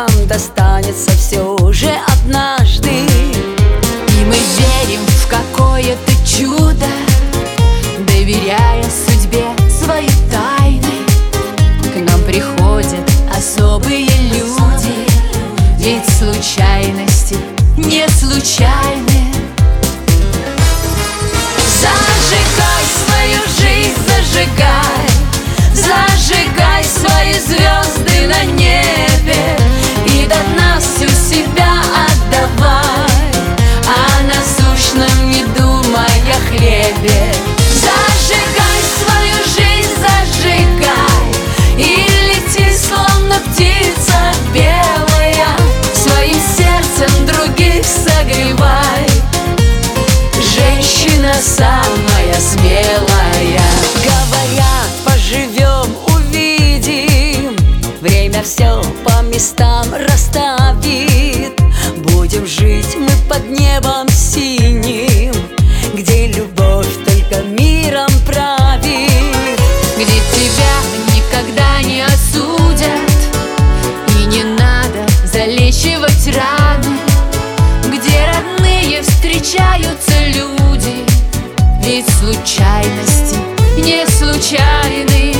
нам достанется все же однажды. И мы верим в какое-то чудо, доверяя судьбе свои тайны. К нам приходят особые люди, ведь случайности не случайны. Зажигай свою жизнь, зажигай, зажигай свои звезды на небе и до дна всю себя отдавай, а насущном не думай о хлебе. Зажигай свою жизнь, зажигай, и лети, словно птица белая, своим сердцем других согревай. Женщина самая смелая. Говорят, поживем, увидим, время все по местам расставит. Будем жить мы под небом синим, где любовь только миром правит, где тебя никогда не осудят и не надо залечивать раны, где родные встречаются люди, ведь случайности не случайны.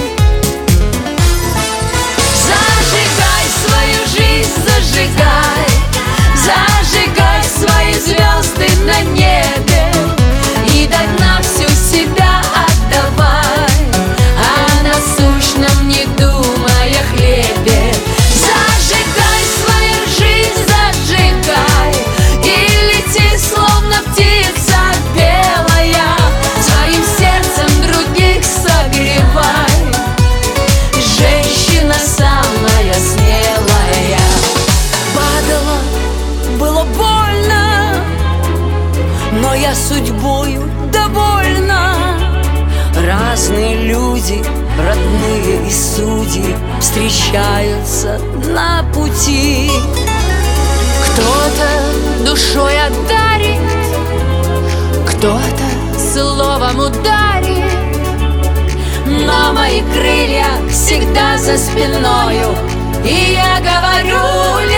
Зажигай свою жизнь, зажигай, зажигай свои звезды на небе и до дна всю себя отдавай, а насущном не думай о хлебе. Зажигай свою жизнь, зажигай, и лети, словно птица белая, своим сердцем других согревай. Женщина самая смелая. Падала, было больно, но я судьбою довольна. Разные люди, родные и судьи, встречаются на пути. Кто-то душой одарит, кто-то словом ударит, но мои крылья всегда за спиною, и я говорю: